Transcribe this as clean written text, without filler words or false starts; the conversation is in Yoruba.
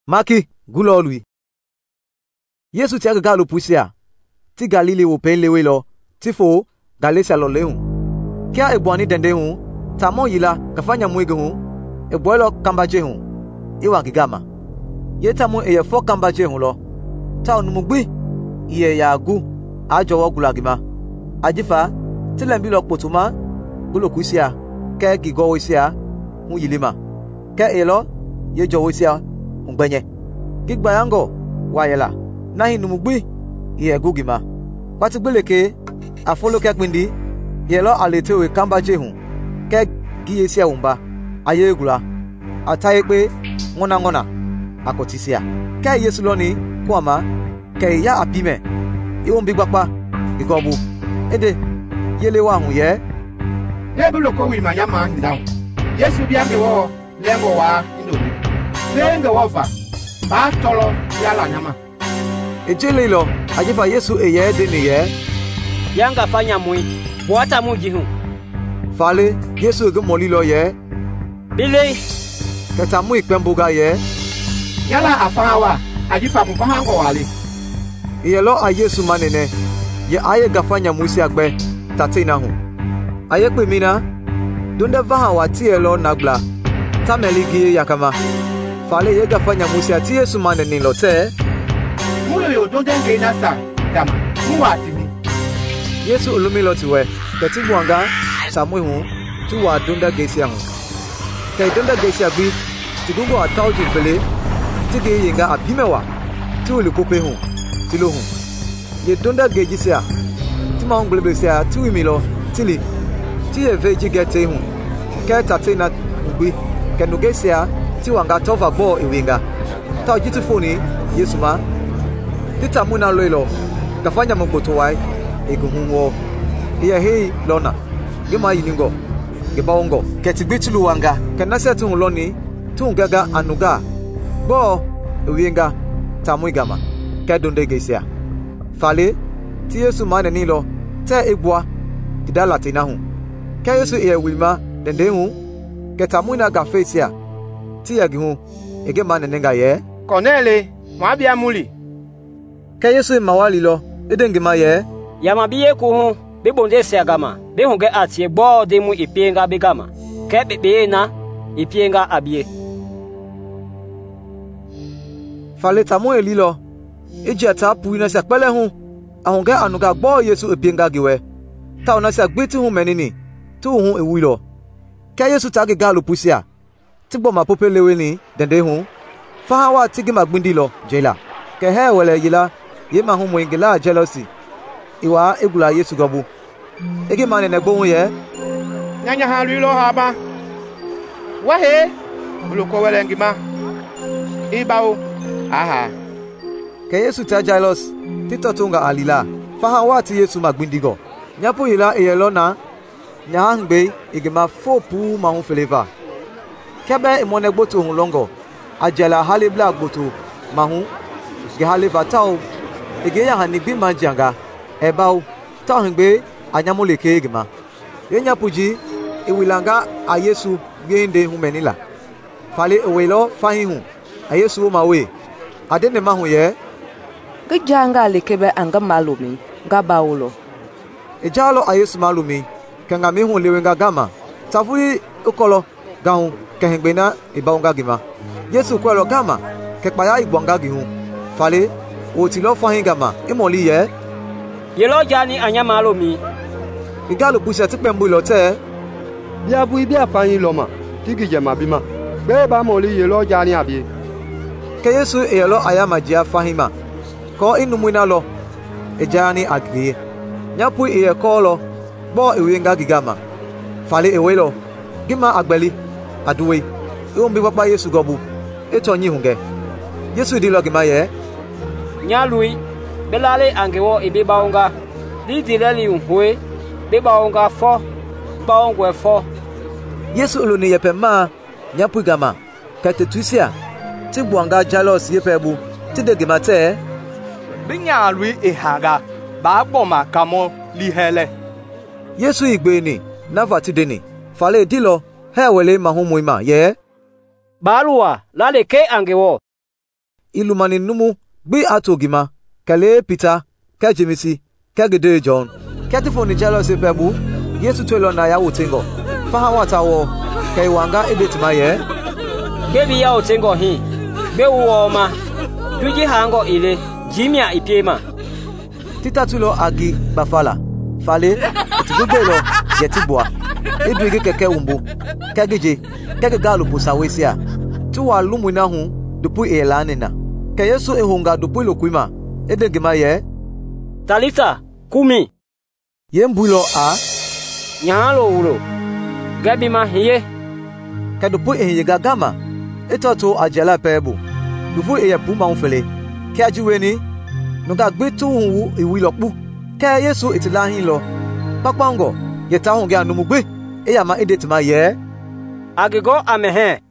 Maki gulo lui. Yesu ti agaga pusia. Ti Galile wo pen lewe lo. Ti fo Galatia lo lehun. Kia egwani dende hun. Tamo yila kafanya mwege hun. Egboilo kambaje hun. Iwa gigama. Ye tamo eye fo kambaje hun lo. Ta onumugbi. Iye ya agu. Ajowo gulagima. Ajifa. Ti lembi lo potuma. Gulo kusia. Ke gigo wisia. Hun yilima. Ke elo. Ye jo wisia. Ngbenye gigba yango wayela nahi numugbi ye gugima patigbeleke afoloke pindi yelo aletewe kambaje hun ke giyesia umba ayegula ataye pe ngona akotisia ke Yesu loni kwama ke ya apime iwon bi gbapa igobu ede yele wa hun ye Debuloko wi mayama ndaw Yesu bi amewo lengo wa indomi Lenga wafa ba tolo yala nyama ejele lo ajifa Yesu eye de ni ye yanga fanya mui bota muji hu fale Yesu ege moli lo ye bile keta mu ipembuga ye yala afawa ajifa mu pahango wale iye lo a Yesu manene ye aye gafanya musi agbe tatina hu aye pe mina donde vaha wati elo nagla tameligi yakama fale ye gafanya musi ati Yesu manene lote mulo yo donde ngena sa dama muwati ni Yesu ulumi lotiwe ketingwanga samwe hu tuwa donda gesia hu ke donda gesia bi tigungo atauji fele tige yinga abimewa tuuli kope hu tilo hu ye donda gejisia tima onglebesia tuimilo tili tiye veji gete hu ke tatina ubi ke nugesia tiwanga tova bo iwinga ta jitifoni Yesu ma tita muna loilo kafanya mboto wai eguhunwo iya hei lona gema yiningo gebaongo ketigbitulu wanga kenase tu loni tungaga anuga bo iwinga tamuigama kedonde gesia fale ti Yesu ma nani lo te egwa tidala tinahu ke Yesu e wilma dende hu ketamuna gafesia ti yagihu ege ma nani nga ye Cornele mwa bia muli ke Yesu mawali lo edenge ma ye yama biye ku hu be bonde se agama be hunge atie gbo de mu ipienga begama ke bebe na ipienga abie fale tamu elilo ejata puina se pele hu ahunge anuga gbo Yesu ipienga giwe ta ona se gbeti hu menini tu hu ewilo ke Yesu tagi galo pusia tigbo ma popelewe ni dende hu fahawa tigi magbindi lo jela ke he wele yila ye ma hu mwingila jealousy iwa egula Yesu gobu ege mane ne gbohun ye nyanya ha lu lo ha ba wa he buloko wele ngima ibao aha ke Yesu ta jealous titotunga alila fahawa ti Yesu magbindigo nyapu yila eyelona nyahangbe igema fopu ma hu feleva kebe imone gboto hun longo ajela halebla gboto ma hu ge haleva tao ege ya hanigbi manjanga ebao tahingbe anyamuleke egema yenya puji iwilanga a Yesu gende humenila fale ewelo fahihu a Yesu mawe adene mahu ye gijanga lekebe anga malumi gabaulo ejalo a Yesu malumi kanga mehu lewenga gama tafuri ukolo gahu kehengbena ibaunga gima Yesu kwelo gama kekpaya igbonga gihu fale otilo fahingama imoli ye yelo jani anyama lomi igalo pusia tipembu lote bia bu bia fayin loma tigi jema bima be ba moli yelo jani abi ke Yesu eyelo ayama jia fahima ko inumuna lo ejani agri nyapu iye kolo bo iwinga gigama fale ewelo gima agbeli aduwe iwon bi papa Yesu gobu etonyi hunge Yesu di lo gima ye nyalui belale angewo ibe baonga di dileli unhwe be baonga fo baongwe fo Yesu uluni yepe ma nyapu gama katetusia tigwanga jalos yepebu tidegimate binya lui ehaga ba gboma kamo lihele Yesu igbeni navatideni fale dilo hewele mahumu ima ye balua lale ke angewo ilumani numu gbi atogima kale Peter ke Jemisi ke gede John ketifo ni jalo se pebu Yesu twelo na ya wotingo faha watawo ke wanga ebetima ye bebi ya otengo hi be woma tuji hango ile jimia ipiema titatulo agi bafala fale tugubelo yetibwa edwige keke umbu kageje keke galu pusawesia tuwa lumwina hu dupu elanina ke Yesu ehunga dupu lokuima edegema ye Talita kumi yembulo a nyalo ulo gabi ma hiye ke dupu ehiye gagama etoto ajala pebu dupu eye puma unfele ke ajiweni nuga gbetu hu iwilopu ke Yesu itilahin lo papango yetahun ge anumugbe eyama edetima ye agigo amehe